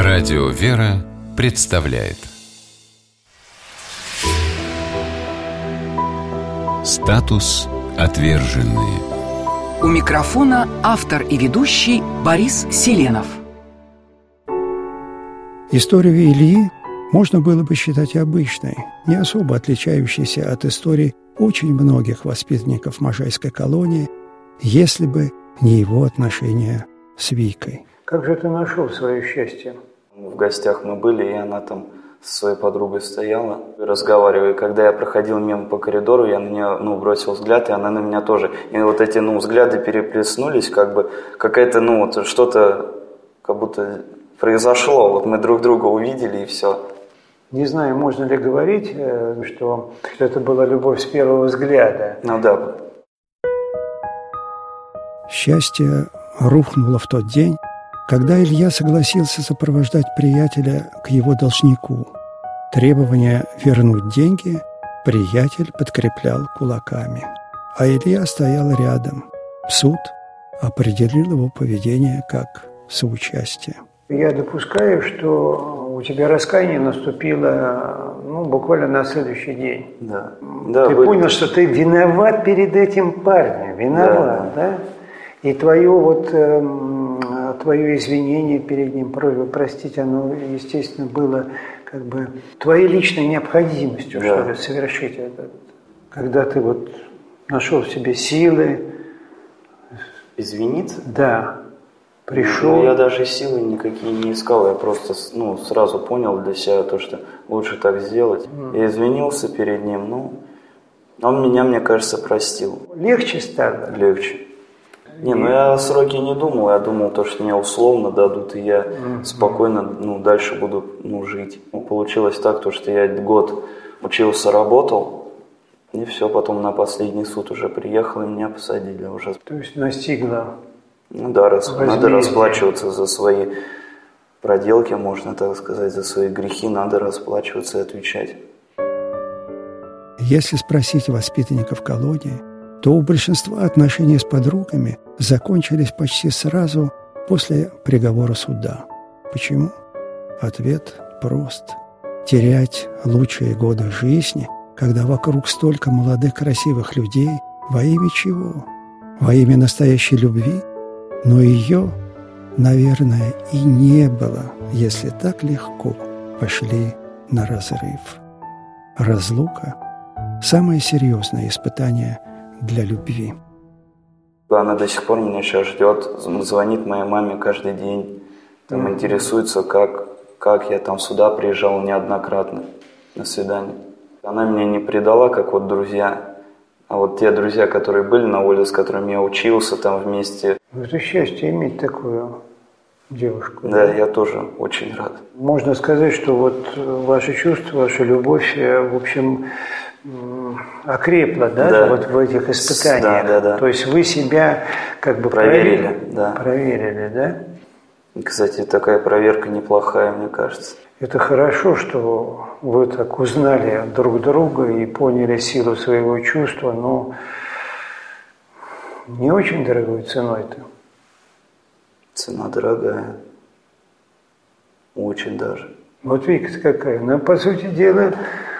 Радио «Вера» представляет «Статус отверженные». У микрофона автор и ведущий Борис Селенов. Историю Ильи можно было бы считать обычной, не особо отличающейся от историй очень многих воспитанников Можайской колонии, если бы не его отношения с Викой. Как же ты нашел свое счастье? В гостях мы были, и она там со своей подругой стояла, разговаривая. И когда я проходил мимо по коридору, я на нее бросил взгляд, и она на меня тоже. И вот эти взгляды переплеснулись, как бы какая-то, что-то как будто произошло. Вот мы друг друга увидели, и все. Не знаю, можно ли говорить, что это была любовь с первого взгляда. Да. Счастье рухнуло в тот день, когда Илья согласился сопровождать приятеля к его должнику. Требование вернуть деньги приятель подкреплял кулаками, а Илья стоял рядом. Суд определил его поведение как соучастие. Я допускаю, что у тебя раскаяние наступило буквально на следующий день. Да. Ты понял, что ты виноват перед этим парнем, виноват, да? И твое извинение перед ним, просьба простить, оно, естественно, было как бы твоей личной необходимостью, что ли, совершить это. Когда ты нашел в себе силы. Извиниться? Да. Пришел. Я даже силы никакие не искал, я просто сразу понял для себя то, что лучше так сделать. Я извинился перед ним, он меня, мне кажется, простил. Легче стало? Легче. Я о сроке не думал, я думал, что мне условно дадут, и я спокойно дальше буду жить. Получилось так, что я год учился, работал, и все, потом на последний суд уже приехал, и меня посадили уже. То есть настигло? Надо расплачиваться за свои проделки, можно так сказать, за свои грехи, надо расплачиваться и отвечать. Если спросить воспитанников колонии, то у большинства отношения с подругами закончились почти сразу после приговора суда. Почему? Ответ прост. Терять лучшие годы жизни, когда вокруг столько молодых красивых людей, во имя чего? Во имя настоящей любви? Но ее, наверное, и не было, если так легко пошли на разрыв. Разлука – самое серьезное испытание для любви. Она до сих пор меня сейчас ждет, звонит моей маме каждый день, интересуется, как я там сюда приезжал неоднократно на свидание. Она меня не предала, как друзья, а те друзья, которые были на улице, с которыми я учился там вместе. Это счастье иметь такую девушку. Да, я тоже очень рад. Можно сказать, что ваши чувства, ваша любовь, в общем, окрепла, в этих испытаниях. Да. То есть вы себя как бы проверили, да. Проверили, да? И, кстати, такая проверка неплохая, мне кажется. Это хорошо, что вы так узнали друг друга и поняли силу своего чувства, но не очень дорогой ценой-то. Цена дорогая. Очень даже. Вика-то какая. По сути дела,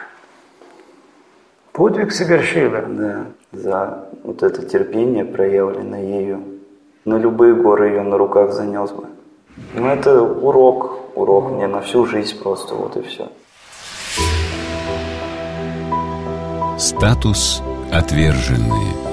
подвиг совершила. Да, за это терпение, проявленное ею. На любые горы ее на руках занес бы. Это урок мне на всю жизнь просто, и все. Статус отверженные.